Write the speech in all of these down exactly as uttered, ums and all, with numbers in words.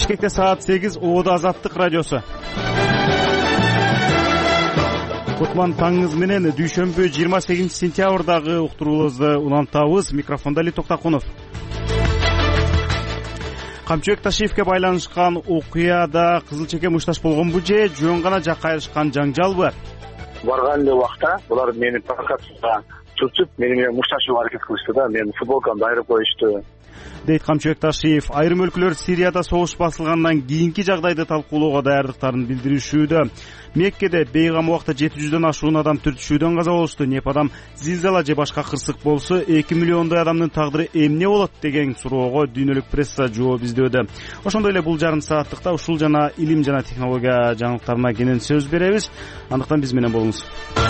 Бишкекте саат сегиз, Ободо Азаттык радиосу. Кутман таңыңыз менен дүйшөмбү жыйырма сегизинчи сентябрдагы уктурууларыбызды улантабыз. Микрофондо Али Токтакунов. Камчыбек Ташиевке байланышкан окуяда кызыл чеке мушташ болгонбу же жөн гана жакка айрышкан жаңжалбы? Барган эле убакта булар мени провокацияга чурчуп, мени менен мушташууга аракет кылышты да, мени футболкамды айырып коюшту, дейт Камчыбек Ташиев. Айрым өлкөлөр Сирияда согуш басылгандан кийинки жагдайды талкуулоого даярдыктарын билдиришүүдө. Меккеде бейгам убакта жети жүздөн ашуун адам түртүшүүдөн каза болушту. Непадам зилзала же башка кырсык болсо эки миллиондой адамдын тагдыры эмне болот деген суроого дүйнөлүк пресса жооп издөөдө. Ошондой эле бул жарым сааттыкта ушул жана илим жана технология жаңылыктарына кенен сөз беребиз. Андыктан биз менен болуңуз.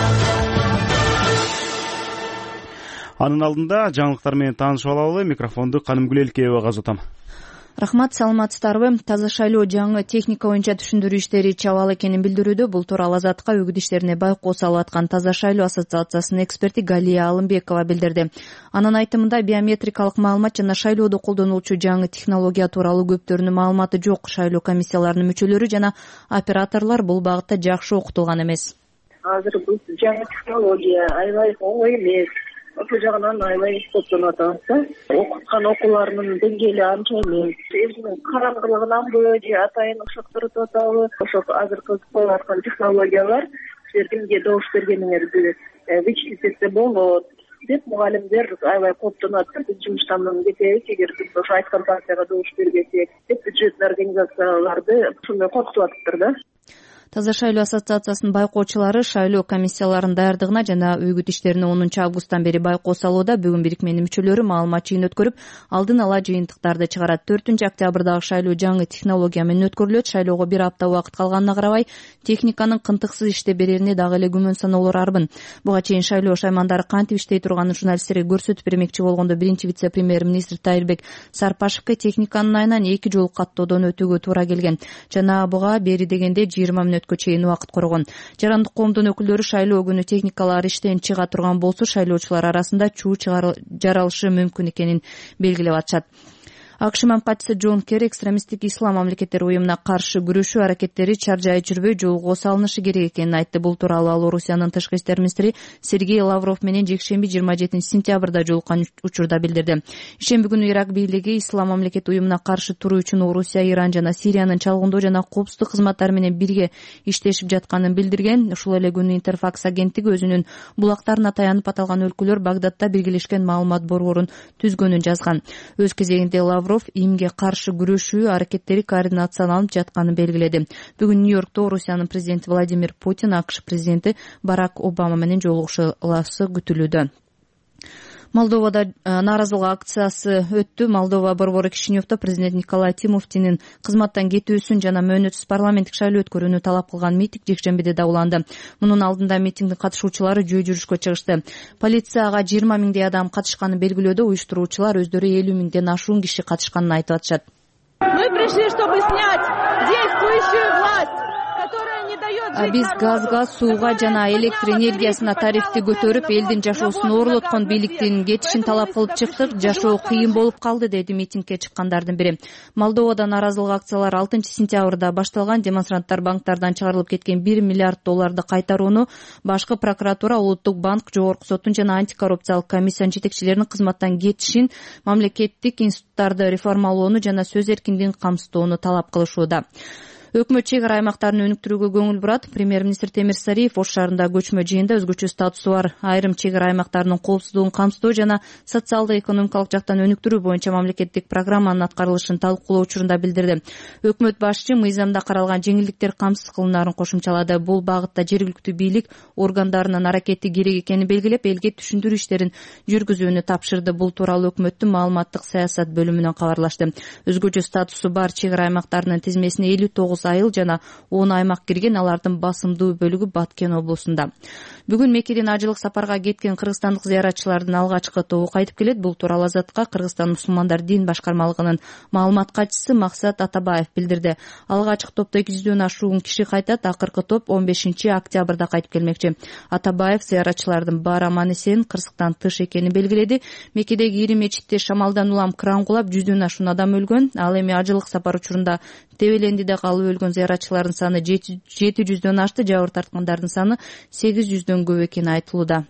Анын алдында жаңылыктар менен таанышып алалы. Микрофонду Канымгүл Элкеева казатам. Рахмат, саламатсыздарбы? Таза шайлоо жаңы техника боюнча түшүндүрүү иштери чабал экенин билдирүүдө. Бул тууралуу Азаттыкка өгүт иштерине байкоо салып аткан Таза шайлоо ассоциациясынын эксперти Галия Алымбекова билдирди. Анын айтымында биометрикалык маалымат жана шайлоодо колдонулчу жаңы технология тууралуу көптөрүнүн маалыматы жок. Шайлоо комиссияларынын мүчөлөрү жана операторлор бул багытта жакшы окутулган эмес. Азыр бул жаңы технология аябай оңой эмес. Ошол жагынан аябай топтонуп атабыз да. Окуткан окууларынын деңгээли анча эмес. Өзүнүн караңгылыгынанбы же атайын ошоктуруп атабы? Ошол азыркы коюп аткан технологиялар силер кимге добуш бергениңерди вычислить болот деп мугалимдер аябай кооптонуп атат. Биз жумуштан кетебиз эгер биз ошо айткан партияга добуш бербесек деп бюджеттик организацияларды ушундай коркутуп атыптыр да. Таза шайлоо ассоциациясынын байкоочулары шайлоо комиссияларынын даярдыгына жана өгүт иштерине онунчу августтан бери байкоо салууда. Бүгүн бирикменин мүчөлөрү маалымат жыйын өткөрүп, алдын ала жыйынтыктарды чыгарат. төртүнчү октябрдагы шайлоо жаңы технология менен өткөрүлөт. Шайлоого бир апта убакыт калганына карабай, техниканын кынтыксыз иштеп берерине дагы эле күмөн саноолор арбын. Буга чейин шайлоо шаймандары кантип иштей турганын журналисттерге көрсөтүп бермекчи болгондо биринчи вице-премьер-министр Тайырбек Сарпашевке техниканын айынан эки жолу каттоодон өтүүгө туура келген. Жана буга бери дегенде жыйырма мүнөткө чейин убакыт коргон. Жарандык коомдун өкүлдөрү шайлоо күнү техникалар иштен чыга турган болсо, шайлоочулар арасында чуу жаралышы мүмкүн экенин белгилеп атышат. АКШ мамлекетчиси Джон Керри экстремисттик ислам мамлекеттери уюмуна каршы күрөшүү аракеттери чаржай жүрбөй жолго салынышы керек экенин айтты. Бул тууралуу ал Орусиянын тышкы иштер министри Сергей Лавров менен жекшемби жыйырма жетинчи сентябрда жолуккан учурда билдирди. Ишемби күнү Ирак бийлиги ислам мамлекет уюмуна каршы туруу үчүн Орусия, Иран жана Сириянын чалгындоо жана коопсуздук кызматтары менен бирге иштешип жатканын билдирген. Ушул эле күнү Интерфакс агенттиги өзүнүн булактарына таянып аталган өлкөлөр Багдадда биргелешкен маалымат борборун түзгөнүн жазган. Өз кезегинде Лавров имге каршы күрөшүү аракеттери координацияланып жатканын белгиледи. Бүгүн Нью-Йоркто Орусиянын президенти Владимир Путин АКШ президенти Барак Обама менен жолугушуласы күтүлүүдө. Молдовада нааразылык акциясы өттү. Молдова борбору Кишиневдо президент Николай Тимофтинин кызматтан кетүүсүн жана мөөнөтсүз парламенттик шайлоо өткөрүүнү талап кылган митинг жекшембиде да уланды. Мунун алдында митингдин катышуучулары жөө жүрүшкө чыгышты. Полиция ага жыйырма миңдей адам катышканын белгилөөдө. Уюштуруучулар өздөрү элүү миңден ашуун киши катышканын айтып атышат. Мы пришли, чтобы снять действующую власть. Биз газга, сууга жана электр энергиясына тарифти көтөрүп, элдин жашоосун оорлоткон бийликтин кетишин талап кылып чыктык. Жашоо кыйын болуп калды, деди митингге чыккандардын бири. Молдовада нааразылык акциялары алтынчы сентябрда башталган. Демонстранттар банктардан чыгарылып кеткен бир миллиард долларды кайтарууну башкы прокуратура, улуттук банк, жогорку соттун жана антикоррупциялык комиссиянын жетекчилеринин кызматтан кетишин, мамлекеттик институттарды реформалоону жана сөз эркиндигин камсыздоону талап кылышууда. Өкмөт чек ара аймактарын өнүктүрүүгө көңүл бурат. Премьер-министр Темир Сариев Ош шаарында көчмө жыйында өзгөчө статусу бар айрым чек ара аймактарынын коопсуздугун камсыздоо жана социалдык экономикалык жактан өнүктүрүү боюнча мамлекеттик программанын аткарылышын талкуулоо учурунда билдирди. Өкмөт башчы мыйзамда каралган жеңилдиктер камсыз кылынаарын кошумчалады. Бул багытта жергиликтүү бийлик органдарынын аракети керек экенин белгилеп, элге түшүндүрүү иштерин жүргүзүүнү тапшырды. Бул тууралуу өкмөттүн маалыматтык саясат бөлүмүнөн кабарлашты. Өзгөчө статусу бар чек ара аймактарынын тизмесине элүү тогуз тогуз айыл жана он аймак кирген, алардын басымдуу бөлүгү Баткен облусунда. Бүгүн Меккеден ажылык сапарга кеткен кыргызстандык зыяратчылардын алгачкы тобу кайтып келет. Бул тууралуу Азатка Кыргызстан мусулмандар дин башкармалыгынын маалымат катчысы Максат Атабаев билдирди. Алгачкы топто эки жүздөн ашуун киши кайтат. Акыркы топ он бешинчи октябрда кайтып келмекчи. Атабаев зыяратчылардын баары аман эсен кырсыктан тыш экенин белгиледи. Меккедеги ири мечитте шамалдан улам кран кулап жүздөн ашуун адам өлгөн. Ал эми ажылык сапар учурунда Тебелендиде калып өлгөн зыяратчылардын саны жети жүздөн ашты, жабыр тарткандардын саны сегиз жүздөн көп экени айтылууда.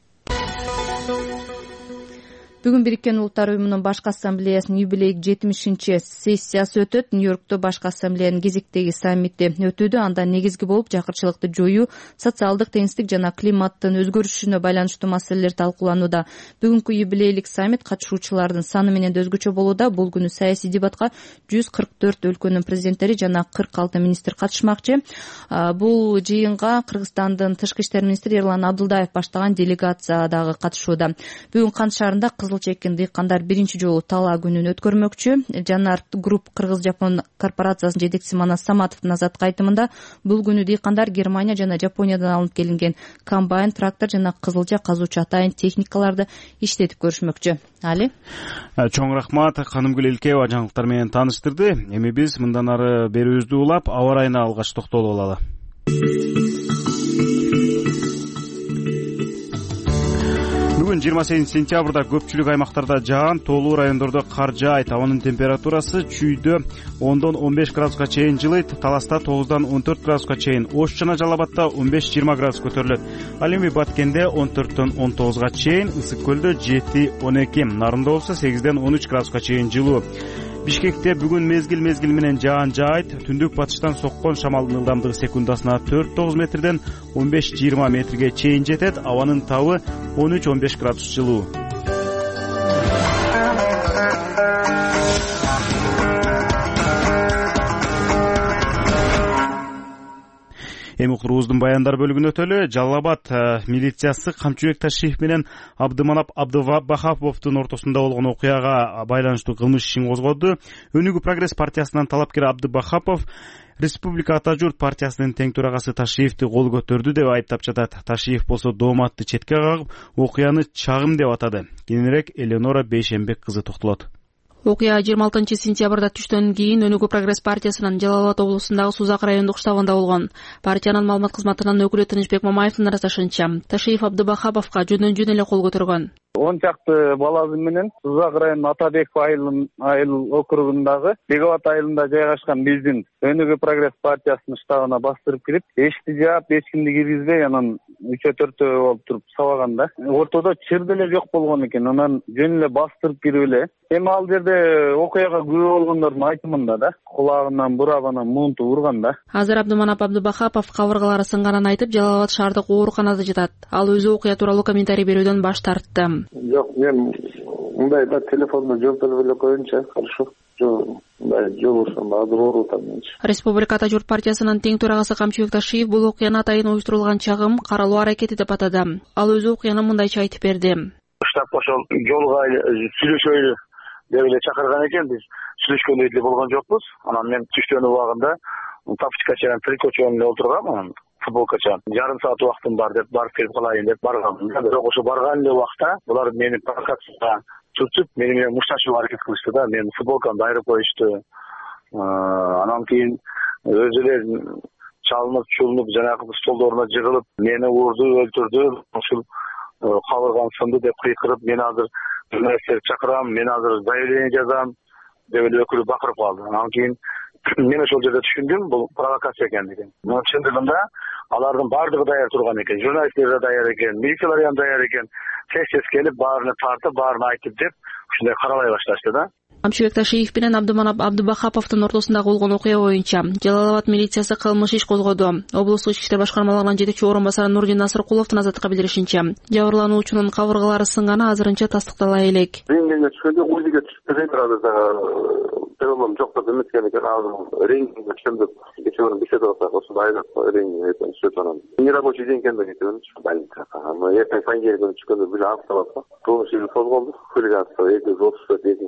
Бүгүн Бириккен Улуттар Уюмунун Башкы Ассамблеясынын юбилейдик жетимишинчи сессиясы өтөт. Нью-Йоркто Башкы Ассамблеянын кезектеги саммити өтүүдө. Анда негизги болуп жакырчылыкты жоюу, социалдык теңсиздик жана климаттын өзгөрүшүнө байланыштуу маселелер талкууланууда. Бүгүнкү юбилейлик саммит катышуучулардын саны менен да өзгөчө болууда. Бул күнү саясий дебатка жүз кырк төрт өлкөнүн президенттери жана кырк алты министр катышмакчы. Бул жыйынга Кыргызстандын тышкы иштер министри Эрлан Абдылдаев баштаган делегация дагы катышууда. Бүгүн Кант шаарында кызыл чеккен дыйкандар биринчи жолу талаа күнүн өткөрмөкчү. Жанар Групп Кыргыз-Жапон корпорациясынын жетекчиси Манас Саматовдун Азаттыкка айтымында бул күнү дыйкандар Германия жана Жапониядан алынып келинген комбайн, трактор жана кызылча казуучу атайын техникаларды иштетип көрүшмөкчү. Али. Чоң рахмат, Канымгүл Элкеева жаңылыктар менен тааныштырды. Эми биз мындан ары берүүбүздү улап аба ырайына алгач токтолуп алалы. Бүгүн жыйырма сегизинчи сентябрда көпчүлүк аймактарда жаан, тоолуу райондордо кар жаайт. Абанын температурасы чүйдө ондон он беш градуска чейин жылыйт. Таласта тогуздан он төрт градуска чейин, Ош жана Жалал-Абадта он беш жыйырма градус көтөрүлөт. Ал эми Баткенде он төрттөн он тогузга чейин, Ысык көлдө жети он эки, Нарында болсо сегизден он үч градуска чейин жылуу. Бишкекте бүгүн мезгил мезгил менен жаан жаайт. Түндүк батыштан соккон шамалдын ылдамдыгы секундасына төрт тогуз метрден он беш жыйырма метрге чейин жетет. Абанын табы он үч он беш градус жылуу. Эми уктуруубуздун баяндар бөлүгүнө өтөлү. Жалал-Абад милициясы Камчыбек Ташиев менен Абдыманап Абдыбахаповдун ортосунда болгон окуяга байланыштуу кылмыш ишин козгоду. Өнүгүү прогресс партиясынын талапкери Абдыбахапов Республика Ата журт партиясынын тең төрагасы Ташиевди кол көтөрдү деп айыптап жатат. Ташиев болсо дооматты четке кагып, окуяны чагым деп атады. Кийинирээк Эленора Бейшенбек кызы токтолот. Окуя жыйырма алтынчы сентябрда түштөн кийин Өнүгүү прогресс партиясынын Жалал-Абад облусундагы Сузак райондук штабында болгон. Партиянын маалымат кызматынын өкүлү Тынычбек Мамаевдин ырасташынча, Ташиев Абдыбахаповго жөндөн жөн эле кол көтөргөн. он чакты баласы менен Сузак районунун Атабек айыл округундагы Бегабат айылында жайгашкан биздин Өнүгүү прогресс партиясынын штабына бастырып кирип, эшикти жаап, эч кимди киргизбей, анан үчөө төртөө болуп туруп сабаганда, ортодо чыр деле жок болгон экен. Анан жөн эле бастырып кирип эле. Эми ал жерде окуяга күбө болгондордун айтымында да кулагынан бурап анан муунту урган да. Азыр Абдыманап Абдыбахапов кабыргалары сынганын айтып, Жалал-Абад шаардык ооруканада жатат. Ал өзү окуя тууралуу комментарий берүүдөн баш тартты. Жок, мен мындай да телефонду жооп берип эле коеюнчу, хорошо. Жок, мындай жолушум азыр оорутам менчи. Республика Ата журт партиясынын тең төрагасы Камчыбек Ташиев бул окуяны атайын уюштурулган чагым, каралуу аракети деп атады. Ал өзү окуяны мындайча айтып берди. Штаб ошол жолго сүйлөшөйлү деп эле чакырган экен. Биз сүйлөшкөндөй деле болгон жокпуз. Анан мен түштөн убагында тапочкача, трикочон эле отургам, анан футболкача жарым саат убактым бар деп барып келип калайын деп баргам. Бирок ошо барган эле убакта булар мени провокацияга tutуп, мени менен мушташууга аракет кылышты да. Менин футболкамды айырып коюшту. Анан кийин өзү эле чалынып, чулунуп, жанагы столдоруна жыгылып, мени урду, өлтүрдү. Ушул кабыргам сынды деп кыйкырып, мен азыр журналисттерди чакырам, мен азыр заявление жазам деп эле өкүлү бакырып калды. Анан кийин мен ошол жерде түшүндүм, бул провокация экендигин. Мына чындыгында алардын бардыгы даяр турган экен, журналисттер да даяр экен, милициялар да даяр экен. Тез-тез келип, баарына тартып, баарына айтып деп, ушундай каралай башташты да. Камчыбек Ташиев менен Абдыманап Абдыбахаповдун ортосунда болгон окуя боюнча Жалал-Абад милициясы кылмыш иш козгоду. Облустук ички иштер башкармалыгынын жетекчи орун басары Нурдин Насыркуловдун Азаттыкка билдиришинче, жабырлануучунун кабыргалары сынганы азырынча тастыктала элек. Рентгенге түшкөндө УЗИге түшүп берет, азыр проблем жок деп эметкен экен. Азыр рентгенге түшөм деп кечээ бишет болсо, ошондо айлап рентген этен түшөт анан. Нерабочий день экен деп кеткен больницага. Аны эртең понедельник күнү түшкөндө бир апталап, кылмыш иши козголду. Хулиганство эки жүз отуз төрт экинчи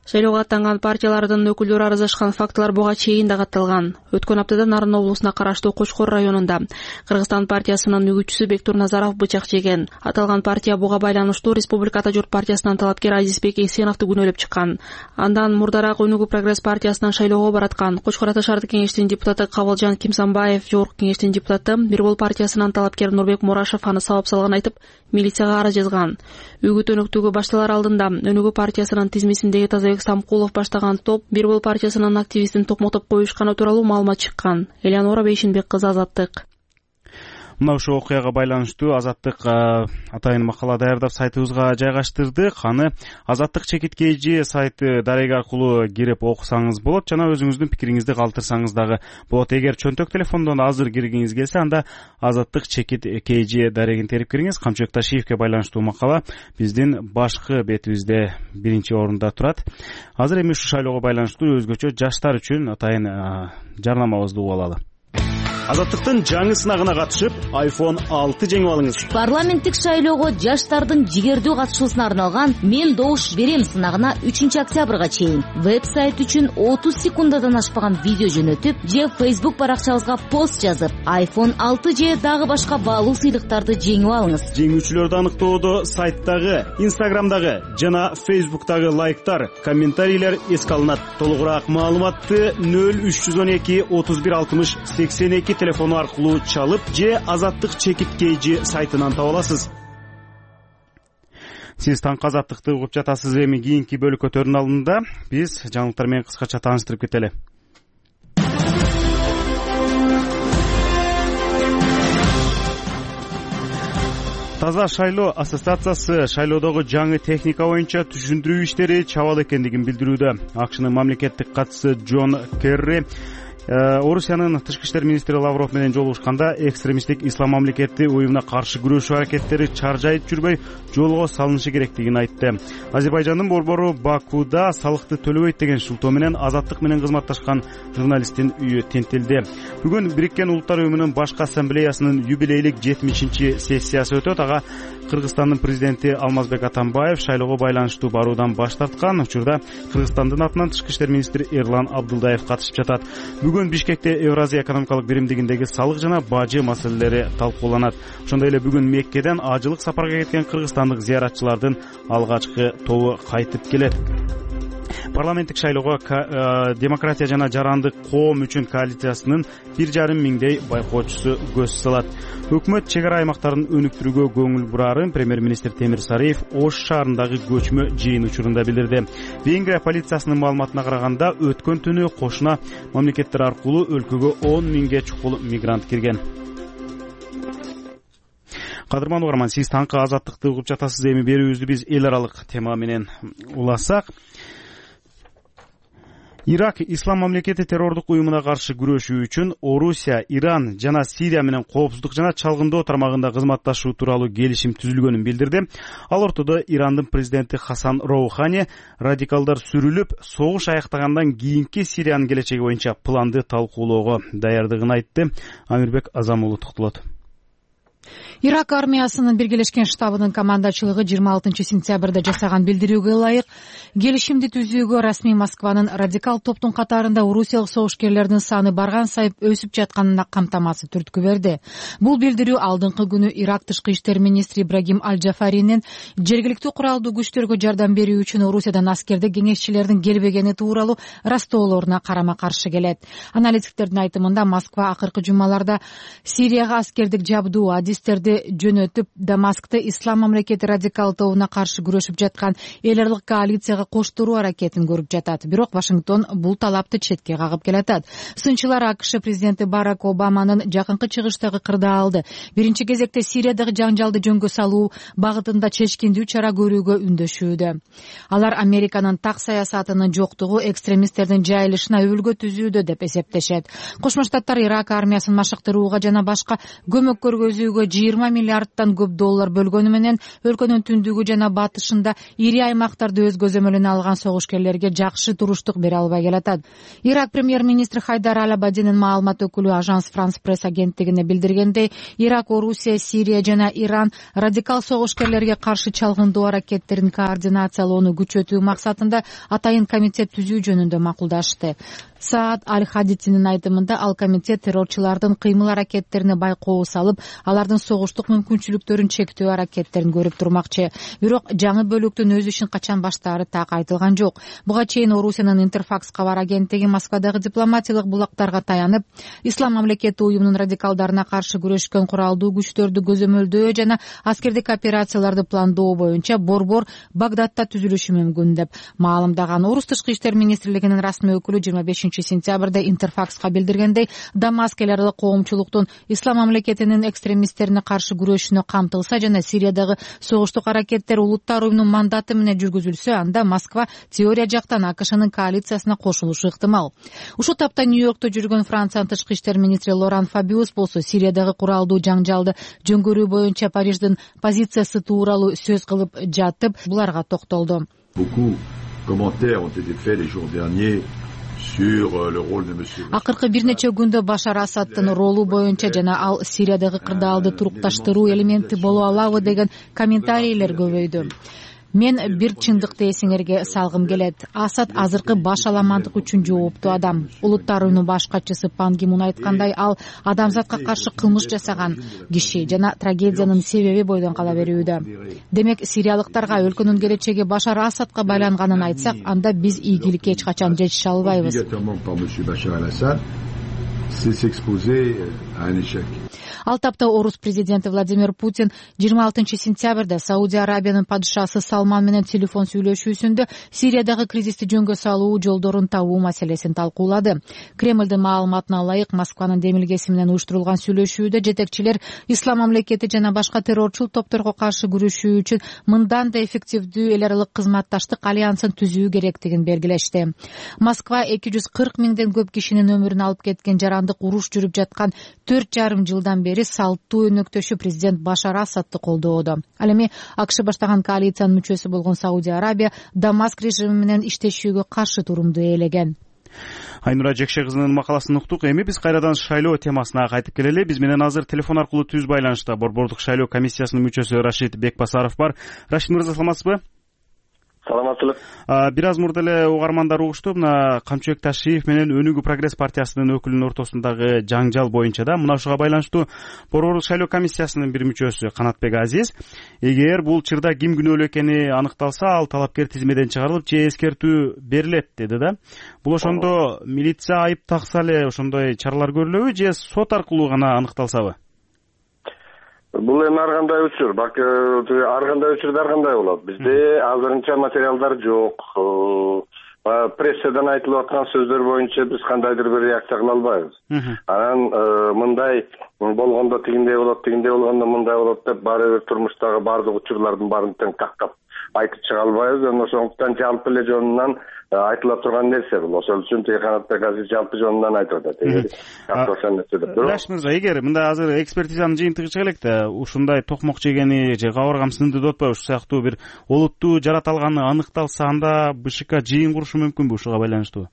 Шайлоого аттанган партиялардын өкүлдөрү арыздашкан фактылар буга чейин да катталган. Өткөн аптада Нарын облусуна караштуу Кочкор районунда Кыргызстан партиясынын үгүтчүсү Бектур Назаров бычак жеген. Аталган партия буга байланыштуу Республика Ата журт партиясынан талапкер Азизбек Эсеновду күнөөлөп чыккан. Андан мурдараак Өнүгүү прогресс партиясынан шайлоого бараткан. Кочкор Ата шаардык кеңештин депутаты Кабылжан Кимсанбаев, жогорку кеңештин депутаты Бирбол партиясынан талапкер Нурбек Мурашев аны сабап салган айтып, милицияга арыз жазган. Үгүт өнөктүгү башталар алдында Өнүгүү партиясынын тизмесиндеги Тазабек Самкулов баштаган топ Бирбол партиясынын активистин токмотоп коюшканы тууралуу маалымат чыккан. Элеонора Бейшинбек кызы, Азаттык. Мына ушул окуяга байланыштуу Азаттык атайын макала даярдап сайтыбызга жайгаштырдык. Аны Азаттык чекит kg сайты дареги аркылуу кирип окусаңыз болот жана өзүңүздүн пикириңизди калтырсаңыз дагы болот. Эгер чөнтөк телефондон азыр киргиңиз келсе, анда Азаттык чекит kg дарегин терип кириңиз. Камчыбек Ташиевке байланыштуу макала биздин башкы бетибизде биринчи орунда турат. Азыр эми ушул шайлоого байланыштуу өзгөчө жаштар үчүн атайын жарнамабызды угуп алалы. Азаттыктын жаңы сынагына катышып, айфон алты жеңип алыңыз. Парламенттик шайлоого жаштардын жигердүү катышуусуна арналган «Мен добуш берем» сынагына үчүнчү октябрга чейин веб-сайт үчүн отуз секундадан ашпаган видео жөнөтүп, же Facebook баракчабызга пост жазып, айфон алты же дагы башка баалуу сыйлыктарды жеңип алыңыз. Жеңүүчүлөрдү аныктоодо сайттагы, Instagramдагы жана Facebook'тагы лайктар, комментарийлер эске алынат. Толугураак маалыматты нөл үч жүз он эки отуз бир алтымыш сексен эки телефону аркылуу чалып же Азаттык чекит kg сайтынан таба аласыз. Сиз таңкы Азаттыкты угуп жатасыз. Эми кийинки бөлүкөтөрдүн алдында биз жаңылыктар менен кыскача тааныштырып кетели. Таза шайлоо ассоциациясы шайлоодогу жаңы техника боюнча түшүндүрүү иштери чабал экендигин билдирүүдө. АКШнын мамлекеттик катчысы Джон Керри Орусиянын тышкы иштер министри Лавров менен жолугушканда экстремисттик ислам мамлекети уюмуна каршы күрөшүү аракеттери чаржайып жүрбөй жолго салынышы керектигин айтты. Азербайжандын борбору Бакуда салыкты төлөбөйт деген шылтоо менен Азаттык менен кызматташкан журналисттин үйү тинтилди. Бүгүн Бириккен Улуттар уюмунун башкы ассамблеясынын юбилейлик жетимишинчи сессиясы өтөт. Ага Кыргызстандын президенти Алмазбек Атамбаев шайлоого байланыштуу баруудан баш тарткан. Учурда Кыргызстандын атынан тышкы иштер министри Эрлан Абдулдаев катышып жатат. Бүгүн Бишкекте Евразия экономикалык биримдигиндеги салык жана бажы маселелери талкууланат. Ошондой эле бүгүн Меккеден ажылык сапарга кеткен кыргызстандык зыяратчылардын алгачкы тобу кайтып келет. Парламенттик шайлоого демократия жана жарандык коом үчүн коалициясынын бир жарым миңдей байкоочусу көз салат. Өкмөт чек ара аймактарын өнүктүрүүгө көңүл бурарын премьер-министр Темир Сариев Ош шаарындагы көчмө жыйын учурунда билдирди. Венгрия полициясынын маалыматына караганда өткөн түнү кошуна мамлекеттер аркылуу өлкөгө он миңге чукул мигрант кирген. Кадырман угарман, сиз таңкы Азаттыкты угуп жатасыз. Эми берүүбүздү биз эл аралык тема менен уласак. Ирак ислам мамлекети террордук уюмуна каршы күрөшүү үчүн Орусия, Иран жана Сирия менен коопсуздук жана чалгындоо тармагында кызматташуу тууралуу келишим түзүлгөнүн билдирди. Ал ортодо Ирандын президенти Хасан Роухани радикалдар сүрүлүп, согуш аяктагандан кийинки Сириянын келечеги боюнча планды талкуулоого даярдыгын айтты. Амирбек Азамулу токтолот. Ирак армиясынын Биргелешкен штабынын командачылыгы жыйырма алтынчы сентябрда жасаган билдирүүгө ылайык келишимди түзүүгө расмий Москванын радикал топтун катарында орусиялык согушкерлердин саны барган сайып өсүп жатканына камтамасыз түрткү берди. Бул билдирүү алдыңкы күнү Ирак тышкы иштер министри Ибрагим Аль-Джафаринин жергиликтүү куралдуу күчтөргө жардам берүү үчүн Орусиядан аскердик кеңешчилердин келбегени тууралуу растоолоруна карама каршы келет. Аналитиктердин айтымында Москва акыркы жумаларда Сирияга аскердик жабдуу адистерди жөнөтүп, Дамаскты ислам мамлекети радикал тобуна каршы күрөшүп жаткан эл аралык коалицияга коштуруу аракетин көрүп жатат. Бирок Вашингтон бул талапты четке кагып келатат. Сынчылар АКШ президенти Барак Обаманын жакынкы чыгыштагы кырдаал алды. Биринчи кезекте Сириядагы жаңжалды жөнгө салуу багытында чечкиндүү чара көрүүгө үндөшүүдө. Алар Американын так саясатынын жоктугу экстремисттердин жайылышына өбүлгө түзүүдө деп эсептешет. Кошмо Штаттар Ирак армиясын машыктырууга жана башка көмөк көргөзүүгө жолдорго жыйырма миллиардтан көп доллар бөлгөнү менен өлкөнүн түндүгү жана батышында ири аймактарды өз көзөмөлүнө алган согушкерлерге жакшы туруштук бере албай келатат. Ирак премьер-министри Хайдар Ал-Абадинин маалымат өкүлү Ажанс Франс пресс агенттигине билдиргендей, Ирак, Орусия, Сирия жана Иран радикал согушкерлерге каршы чалгындоо аракеттерин координациялоону күчөтүү максатында атайын комитет түзүү жөнүндө макулдашты. Саад Аль-Хадитинин айтымында ал комитет террорчулардын кыймыл аракеттерине байкоо салып, алардын согуштук мүмкүнчүлүктөрүн чектөө аракеттерин көрүп турмакчы. Бирок жаңы бөлүктүн өз ишин качан баштаары так айтылган жок. Буга чейин Орусиянын Интерфакс кабар агенттиги Москвадагы дипломатиялык булактарга таянып, Ислам мамлекети уюмунун радикалдарына каршы күрөшкөн куралдуу күчтөрдү көзөмөлдөө жана аскердик операцияларды пландоо боюнча борбор Багдадта түзүлүшү мүмкүн деп маалымдаган. Орус тышкы иштер министрлигинин расмий өкүлү жыйырма бешинчи сентябрда Интерфакска билдиргендей, Дамаск эл аралык коомчулуктун Ислам мамлекетинин экстремисттерине каршы күрөшүнө камтылса жана Сириядагы согуштук аракеттер улуттар уюмунун мандаты менен жүргүзүлсө, анда Москва теория жактан АКШнын коалициясына кошулушу ыктымал. Ушул тапта Нью-Йоркто жүргөн Франциянын тышкы иштер министри Лоран Фабиус болсо Сириядагы куралдуу жаңжалды жөнгөрүү боюнча Париждин позициясы тууралуу сөз кылып жатып, буларга токтолду. Акыркы бир нече күндө Башар Асадтын ролу боюнча жана ал Сириядагы кырдаалды турукташтыруу элементи боло алабы деген комментарийлер көбөйдү. Мен бир чындыкты эсиңерге салгым келет. Асад азыркы баш аламандык үчүн жооптуу адам. Улуттар уюмунун баш катчысы Пан Ги Мун айткандай, ал адамзатка каршы кылмыш жасаган киши жана трагедиянын себеби бойдон кала берүүдө. Демек, сириялыктарга өлкөнүн келечеги Башар Асадка байланганын айтсак, анда биз ийгиликке эч качан жетише албайбыз. Ал тапта Орус президенти Владимир Путин жыйырма алтынчы сентябрда Саудия Арабиянын падышасы Салман менен телефон сүйлөшүүсүндө Сириядагы кризисти жөнгө салуу жолдорун табуу маселесин талкуулады. Кремлдин маалыматына ылайык, Москванын демилгеси менен уюштурулган сүйлөшүүдө жетекчилер Ислам мамлекети жана башка террорчул топторго каршы күрөшүү үчүн мындан да эффективдүү эл аралык кызматташтык альянсын түзүү керектигин белгилешти. Москва эки жүз кырк миңден көп кишинин өмүрүн алып кеткен жарандык уруш жүрүп жаткан төрт жарым жылдан бери салттуу өнөктөшү президент Башар Асадты колдоодо. Ал эми АКШ баштаган коалициянын мүчөсү болгон Саудия Арабия Дамаск режими менен иштешүүгө каршы турумду ээлеген. Айнура Жекше кызынын макаласын уктук. Эми биз кайрадан шайлоо темасына кайтып келели. Биз менен азыр телефон аркылуу түз байланышта борбордук шайлоо комиссиясынын мүчөсү Рашид Бекбасаров бар. Рашид мырза, саламатсызбы? Саламатчылык. Бир аз мурда эле угармандар угушту, мына Камчыбек Ташиев менен Өнүгүү прогресс партиясынын өкүлүнүн ортосундагы жаңжал боюнча да, мына ушуга байланыштуу борбордук шайлоо комиссиясынын бир мүчөсү Канатбек Азиз, эгер бул чырда ким күнөөлүү экени аныкталса, ал талапкер тизмеден чыгарылып, же эскертүү берилет деди да. Бул ошондо милиция айып такса эле ошондой чаралар көрүлөбү, же сот аркылуу гана аныкталсабы? Бул эми ар кандай учур, балки ар кандай учурда ар кандай болот. Бизде азырынча материалдар жок. Прессадан айтылып аткан сөздөр боюнча биз кандайдыр бир реакция кыла албайбыз. Анан мындай болгондо тигиндей болот, тигиндей болгондо мындай болот деп баары бир турмуштагы баардык учурлардын баарын тең тактап айтып чыга албайбыз. Ошондуктан жалпы эле жонунан айтыла турган нерсе бул. Ошол үчүн Канатбек Азиз жалпы жонунан айтып атат. Раш мырза, эгер мындай азыр экспертизанын жыйынтыгы чыга элек да, ушундай токмок жегени же кабыргам сынды деп атпайбы, ушул сыяктуу бир олуттуу жараталганы аныкталса, анда БШК жыйын курушу мүмкүнбү ушуга байланыштуу?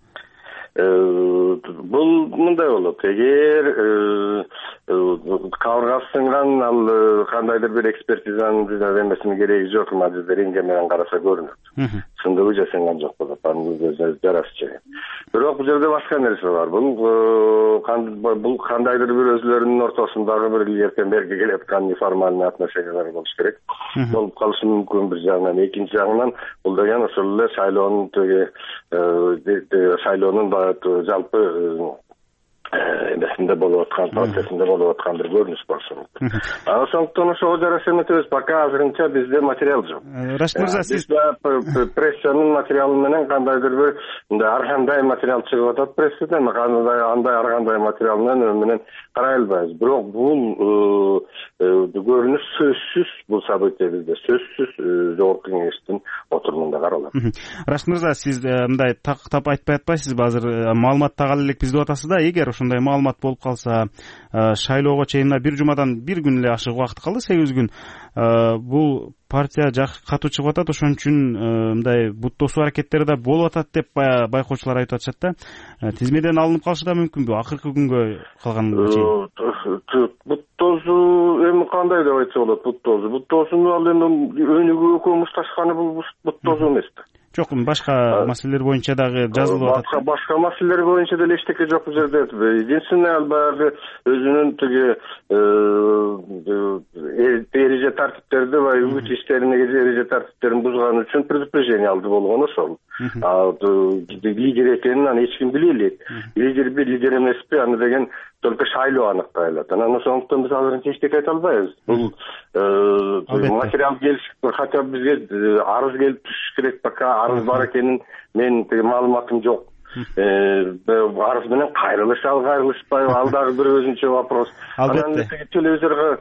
Бул мындай болот. Эгер кабыргасы сынган, ал кандайдыр бир экспертизанын эмесинин кереги жок, мына рентген менен караса көрүнөт. Сындыбы же сынган жок болот, анын жарасы же. Бирок бул жерде башка нерсе бар. Бул бул кандайдыр бир өзлөрүнүн ортосундагы бир эртең берги келаткан неформальный отношениялар болуш керек. Болуп калышы мүмкүн бир жагынан. Экинчи жагынан бул деген ошол эле шайлоонун теги шайлоонун жалпы эмесинде болуп аткан, процессинде болуп аткан бир көрүнүш болушу мүмкүн. Анан ошондуктан ошого жараша эметебиз. Пока азырынча бизде материал жок. Рашид мырза, сиз прессанын материалы менен кандайдыр бир ар кандай материал чыгып атат прессаден, андай андай ар кандай материал менен менен карай албайбыз. Бирок бул көрүнүш сөзсүз, бул событие бизде сөзсүз жогорку кеңештин отурумунда каралат. Рашид мырза, сиз мындай тактап айтпай атпайсызбы? Азыр маалымат тагалы элек биз деп атасыз да, эгер ушундай маалымат болуп калса, шайлоого чейин бир жумадан бир күн эле ашык убакыт калды, сегиз күн. Бул партия катуу чыгып атат, ошон үчүн мындай бут тосуу аракеттери да болуп атат деп байкоочулар айтып атышат да. Тизмеден алынып калышы да мүмкүнбү акыркы күнгө калганга чейин? Бут тосуу эми кандай деп айтса болот? Бут тосуу бут тоосуну ал эми өнүгүү экөө мушташканы бул бут тосуу эмес да. Жок, башка маселелер боюнча дагы жазылып атат. Башка башка маселелер боюнча деле эчтеке жок бул жерде. Единственное, ал баягы өзүнүн тиги эреже тартиптерди ва үгүт иштерине эреже тартиптерин бузган үчүн предупреждение алды болгон ошол. Лидер экенин аны эч ким биле элек. Лидерби, лидер эмеспи, аны деген только шайлоо аныктай алат. Анан ошондуктан биз азырынча эчтеке айта албайбыз. Бул материал келиш, хотя бизге арыз келип түшүш керек, пока арыз бар экенин мен маалыматым жок. Арыз менен кайрылышабы, кайрылышпайбы, ал дагы бир өзүнчө вопрос. Анан телевизорго,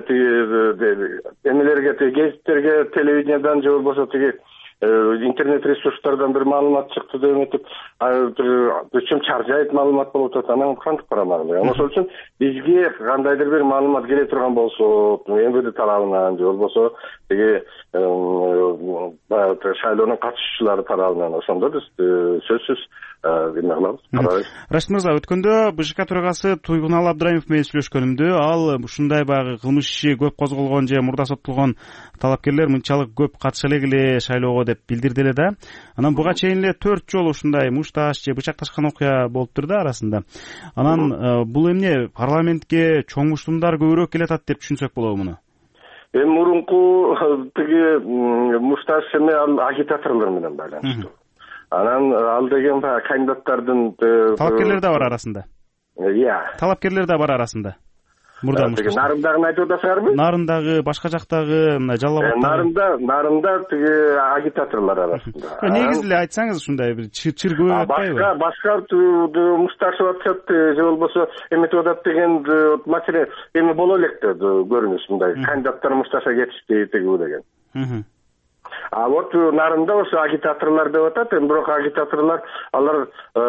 эмелерге, гезиттерге, телевидениедан же болбосо тиги интернет ресурстардан бир маалымат чыкты деп этип, өчүм чаржайт маалымат болуп атат. Анан кантип карамак эле. Ошол үчүн бизге кандайдыр бир маалымат келе турган болсо, МВД тарабынан же болбосо тиги шайлоонун катышуучулары тарабынан, ошондо биз сөзсүз эме кылабыз, карайбыз. Рашид мырза, өткөндө БШК төрагасы Туйгунал Абдраимов менен сүйлөшкөнүмдө, ал ушундай баягы кылмыш иши көп козголгон же мурда соттолгон талапкерлер мынчалык көп катыша элек шайлоого деп билдирди эле да. Анан буга чейин эле төрт жолу ушундай мушташ же бычакташкан окуя болуптур да арасында. Анан бул эмне парламентке чоң муштумдар көбүрөөк келатат деп түшүнсөк болобу муну? Эми мурунку тиги мушташ эме ал агитаторлор менен байланыштуу. Анан ал деген кандидаттардын талапкерлер да бар арасында. Иә. Талапкерлер да бар арасында. Мурда мушташ. Нарындагы айтып атасыңарбы? Нарындагы, башка жактагы, мына Жалал абадтагы. Нарында, нарында тиги агитаторлор арасында. Негизи эле айтсаңыз ушундай бир чыр көп атпайбы? Башка, башка мушташып атышат же болбосо эметип атат деген маселе эми боло элек да көрүнүш мындай. Кандидаттар мушташа кетишти тиги деген. А вот нарында ошо агитаторлор деп атат, эми бирок агитаторлор алар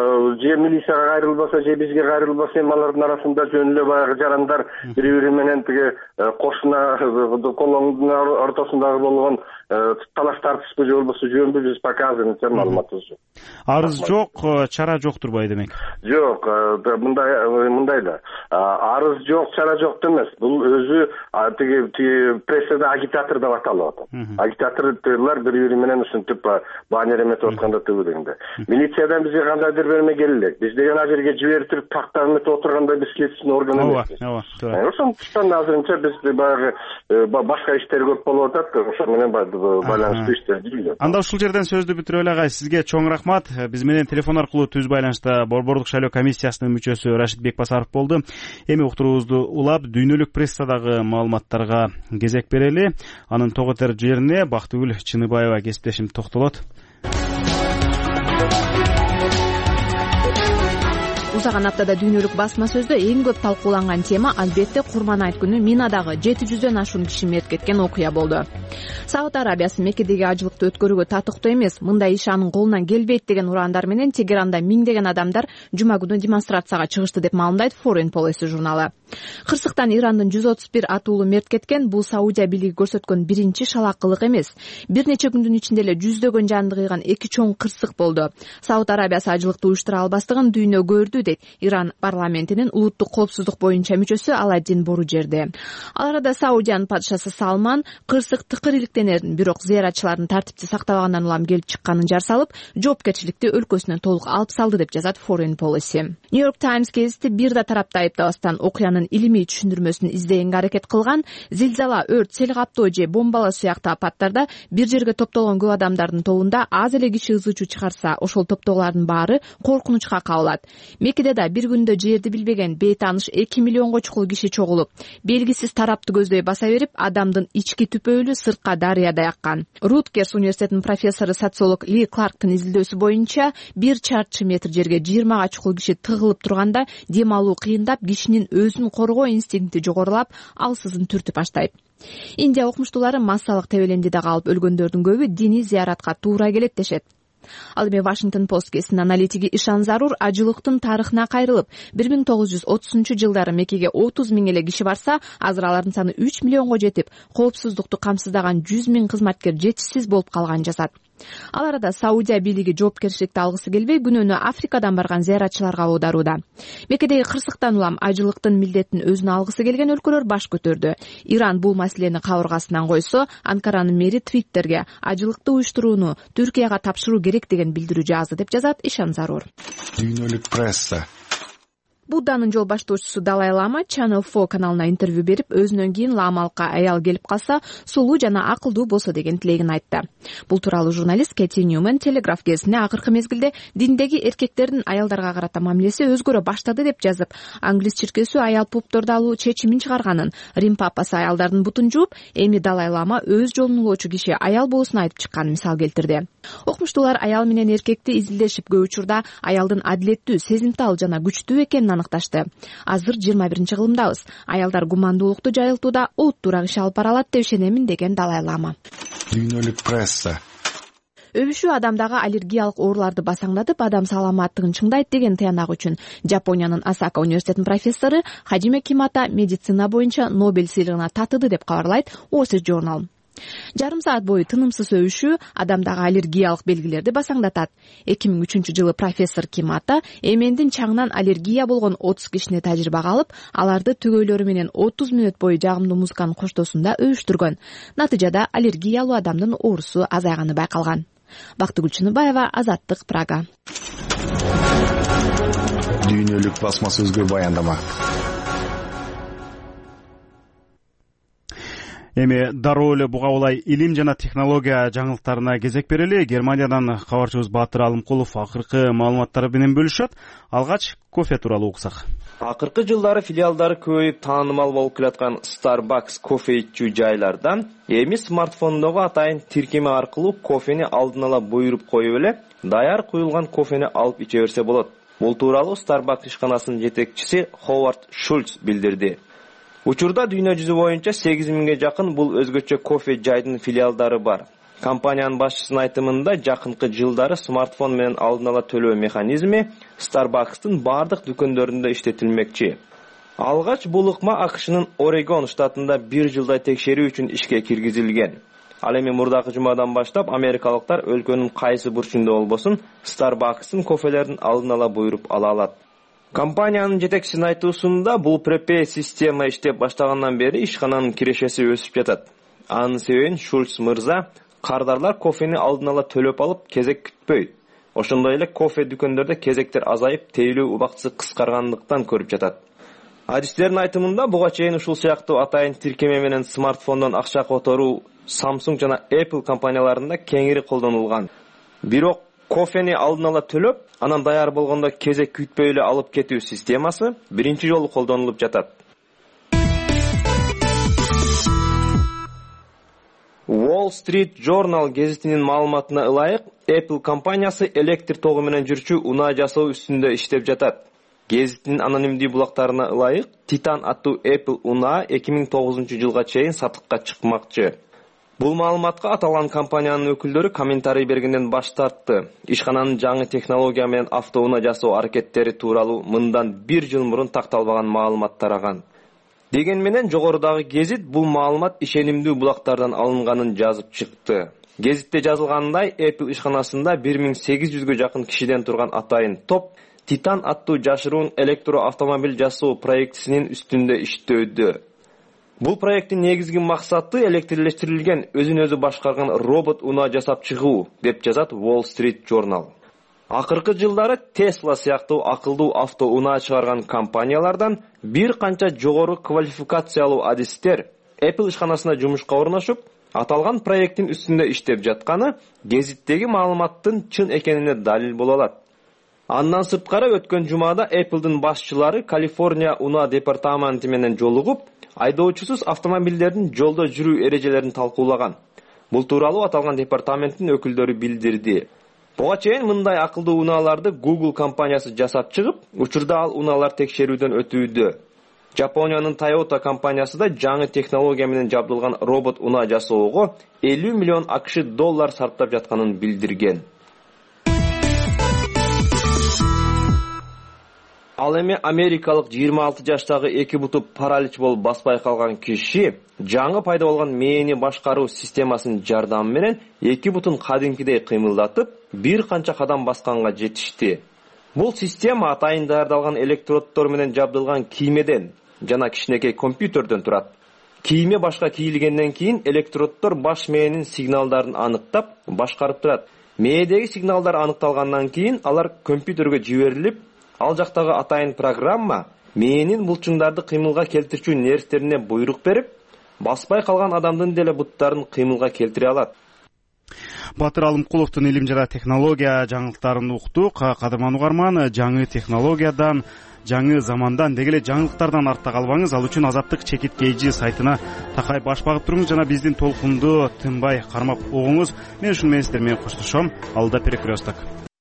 же милицияга кайрылбаса, же бизге кайрылбаса, эми алардын арасында жөн эле баягы жарандар бири-бири менен тиги кошуна колоңдун ортосундагы болгон талаш тартышпы же болбосо жөнбү биз пока азырынча маалыматыбыз жок. Арыз жок, чара жок турбай демек. Жок, мындай мындай да. Арыз жок, чара жок эмес. Бул өзү тиги прессада агитатор деп аталып атат. Агитаторлор бири-бири менен ушинтип баннер эметип атканда тыгы дегенде. Милициядан бизге кандайдыр бир эме келелек. Биз деген ал жерге жибертип тактап эметип отургандай биз следственный орган эмеспиз. Ооба, ооба. Ошондуктан азырынча биз баягы башка иштер көп болуп атат, ошо менен байланыштуу иштер жүргүзөт. Анда ушул жерден сөздү бүтүрүп эле агай, сизге чоң рахмат. Биз менен телефон аркылуу түз байланышта Борбордук шайлоо комиссиясынын мүчөсү Рашид Бекбасаров болду. Эми уктуруубузду улап, дүйнөлүк прессадагы маалыматтарга кезек берели. Анын тоготер жерине Бактыгүл Чыныбаева кесиптешим токтолот. Узаган аптада дүйнөлүк басма сөздө эң көп талкууланган тема албетте Курман айт күнү Минадагы жети жүздөн ашуун киши мерт кеткен окуя болду. Сауд Арабиясы Меккедеги ажылыкты өткөрүүгө татыктуу эмес, мындай иш анын колунан келбейт деген ураандар менен Тегеранда миңдеген адамдар жума күнү демонстрацияга чыгышты деп маалымдайт Foreign Policy журналы. Кырсыктан Ирандын жүз отуз бир атуулу мерт кеткен, бул Саудия бийлиги көрсөткөн биринчи шалакылык эмес. Бир нече күндүн ичинде эле жүздөгөн жанды кыйган эки чоң кырсык болду. Сауд Арабиясы ажылыкты уюштура албастыгын дүйнө көрдү дейт Иран парламентинин улуттук коопсуздук боюнча мүчөсү Аладдин Боружерди. Ал арада Саудиянын падышасы Салман кырсык тыкыр иликтенерин, бирок зыяратчылардын тартипти сактабагандан улам келип чыкканын жар салып, жоопкерчиликти өлкөсүнөн толук алып салды деп жазат Foreign Policy. New York Times гезити бир да тарапты айыптабастан окуянын илимий түшүндүрмөсүн издегенге аракет кылган, зилзала, өрт, сел каптоо же бомбалоо сыяктуу апаттарда бир жерге топтолгон көп адамдардын тобунда аз эле киши ызы чуу чыгарса, ошол топтогулардын баары коркунучка кабылат. Меккеде да бир күндө жерди билбеген бейтааныш эки миллионго чукул киши чогулуп, белгисиз тарапты көздөй баса берип, адамдын ички түпөөлү сыртка дарыяда яккан. Руткерс университетинин профессору социолог Ли Кларктын изилдөөсү боюнча, бир чарчы метр жерге жыйырмага чукул киши тыгылып турганда дем алуу кыйындап, кишинин өзүн коргоо инстинкти жогорулап, алсызын түртүп баштайт. Индия окумуштуулары массалык тебелендиде калып өлгөндөрдүн көбү диний зыяратка туура келет дешет. Ал эми Washington Post гезитинин аналитиги Ишан Зарур ажылыктын тарыхына кайрылып, бир миң тогуз жүз отузунчу жылдары Меккеге отуз миң эле киши барса, азыр алардын саны үч миллионго жетип, коопсуздукту камсыздаган жүз миң кызматкер жетишсиз болуп калганын жазат. Ал арада Саудия бийлиги жоопкерчиликти алгысы келбей, күнөөнү Африкадан барган зыяратчыларга аударууда. Меккедеги кырсыктан улам ажылыктын милдетин өзүнө алгысы келген өлкөлөр баш көтөрдү. Иран бул маселени кабыргасынан койсо, Анкаранын мэри Твиттерге ажылыкты уюштурууну Түркияга тапшыруу керек деген билдирүү жазды деп жазат Ишан Зарур. Дүйнөлүк пресса. Будданын жол баштоочусу Далай Лама Channel four каналына интервью берип, өзүнөн кийин ламалыкка аял келип калса, сулуу жана акылдуу болсо деген тилегин айтты. Бул тууралуу журналист Кэти Ньюман Телеграф гезитине акыркы мезгилде диндеги эркектердин аялдарга карата мамилеси өзгөрө баштады деп жазып, Англис чиркөөсү аял пупторду алуу чечимин чыгарганын, Рим папасы аялдардын бутун жууп, эми Далай Лама өз жолун угуучу киши аял болуусун айтып чыкканын мисал келтирди. Окумуштуулар аял менен эркекти изилдешип, көп учурда аялдын адилеттүү, сезимтал жана күчтүү экенин аныкташты. Азыр жыйырма биринчи кылымдабыз. Аялдар гумандуулукту жайылтууда олуттуураак иш алып бара алат деп ишенемин деген Далай Лама. Дүйнөлүк пресса. Өбүшүү адамдагы аллергиялык ооруларды басаңдатып, адам саламаттыгын чыңдайт деген тыянак үчүн Жапониянын Осака университетинин профессору Хаджиме Кимата медицина боюнча Нобель сыйлыгына татыды деп кабарлайт Wall Street Journal. Жарым саат бою тынымсыз өбүшүү адамдагы аллергиялык белгилерди басаңдатат. эки миң үчүнчү жылы профессор Кимата эмендин чаңынан аллергия болгон отуз кишини тажрыйбага алып, аларды түгөйлөрү менен отуз мүнөт бою жагымдуу музыканын коштоосунда өбүштүргөн. Натыйжада аллергиялуу адамдын оорусу азайганы байкалган. Бактыгүл Чыныбаева, Азаттык, Прага. Дүйнөлүк басма сөзгө баяндама. Эми дароо эле буга улай илим жана технология жаңылыктарына кезек берели. Германиядан кабарчыбыз Баатыр Алымкулов акыркы маалыматтары менен бөлүшөт. Алгач кофе тууралуу уксак. Акыркы жылдары филиалдары көбөйүп таанымал болуп келаткан Starbucks кофе ичүү жайлардан эми смартфондогу атайын тиркеме аркылуу кофени алдын ала буйруп коюп эле, даяр куюлган кофени алып иче берсе болот. Бул тууралуу Starbucks ишканасынын жетекчиси Ховард Шульц билдирди. Учурда дүйнө жүзү боюнча сегиз миңге жакын бул өзгөчө кофе жайдын филиалдары бар. Компаниянын башчысынын айтымында, жакынкы жылдары смартфон менен алдын ала төлөө механизми Starbucks'тын бардык дүкөндөрүндө иштетилмекчи. Алгач бул ыкма АКШнын Орегон штатында бир жылдай текшерүү үчүн ишке киргизилген. Ал эми мурдакы жумадан баштап америкалыктар өлкөнүн кайсы бурчунда болбосун Starbucks'тын кофелерин алдын ала буйруп ала алат. Компаниянын жетекчисинин айтуусунда, бул препей система иштеп баштагандан бери ишкананын кирешеси өсүп жатат. Анын себебин Шульц мырза кардарлар кофени алдын ала төлөп алып кезек күтпөйт. Ошондой эле кофе дүкөндөрдө кезектер азайып, тейлөө убактысы кыскаргандыктан көрүп жатат. Адистердин айтымында, буга чейин ушул сыяктуу атайын тиркеме менен смартфондон акча которуу Samsung жана Apple компанияларында кеңири колдонулган. Бирок кофени алдын ала төлөп, анан даяр болгондо кезек күтпөй эле алып кетүү системасы биринчи жолу колдонулуп жатат. Wall Street Journal гезитинин маалыматына ылайык, Apple компаниясы электр тогу менен жүрчү унаа жасоо үстүндө иштеп жатат. Гезитинин анонимдүү булактарына ылайык, Titan аттуу Apple унаа эки миң тогузунчу жылга чейин сатыкка чыкмакчы. Бул маалыматка аталган компаниянын өкүлдөрү комментарий бергенден баш тартты. Ишкананын жаңы технология менен автоунаа жасоо аракеттери тууралуу мындан бир жыл мурун такталбаган маалымат тараган. Деген менен жогорудагы гезит бул маалымат ишенимдүү булактардан алынганын жазып чыкты. Гезитте жазылгандай, Apple ишканасында бир миң сегиз жүзгө жакын кишиден турган атайын топ Titan аттуу жашыруун электроавтомобиль жасоо проектисинин үстүндө иштөөдө. Бул проекттин негизги максаты электрлештирилген, өзүн өзү башкарган робот унаа жасап чыгуу, деп жазат Wall Street Journal. Акыркы жылдары Tesla сыяктуу акылдуу авто унаа чыгарган компаниялардан бир канча жогору квалификациялуу адистер Apple ишканасына жумушка орношуп, аталган проекттин үстүндө иштеп жатканы гезиттеги маалыматтын чын экенине далил боло алат. Андан сырткары өткөн жумада Apple'дын башчылары Калифорния унаа департаменти менен жолугуп, айдоочусуз автомобилдердин жолдо жүрүү эрежелерин талкуулаган. Бул тууралуу аталган департаменттин өкүлдөрү билдирди. Буга чейин мындай акылдуу унааларды Google компаниясы жасап чыгып, учурда ал унаалар текшерүүдөн өтүүдө. Жапониянын Toyota компаниясы да жаңы технология менен жабдылган робот унаа жасоого элүү миллион АКШ доллар сарптап жатканын билдирген. Ал эми америкалык жыйырма алты жаштагы эки буту паралич болуп баспай калган киши жаңы пайда болгон мээни башкаруу системасынын жардамы менен эки бутун кадимкидей кыймылдатып, бир канча кадам басканга жетишти. Бул система атайын даярдалган электроддор менен жабдылган киймеден жана кичинекей компьютерден турат. Кийме башка кийилгенден кийин электроддор баш мээнин сигналдарын аныктап, башкарып турат. Мээдеги сигналдар аныкталгандан кийин алар компьютерге жиберилип, ал жактагы атайын программа мээнин булчуңдарды кыймылга келтирчү нервтерине буйрук берип, баспай калган адамдын деле буттарын кыймылга келтире алат. Батыр Алымкуловдун илим жана технология жаңылыктарын уктук. Кадырман угарман, жаңы технологиядан, жаңы замандан, деги эле жаңылыктардан артта калбаңыз. Ал үчүн Азаттык чекит эйджи сайтына такай баш багып туруңуз жана биздин толкунду тынбай кармап угуңуз. Мен ушуну менен сиздер менен коштошом. Алда перекресток.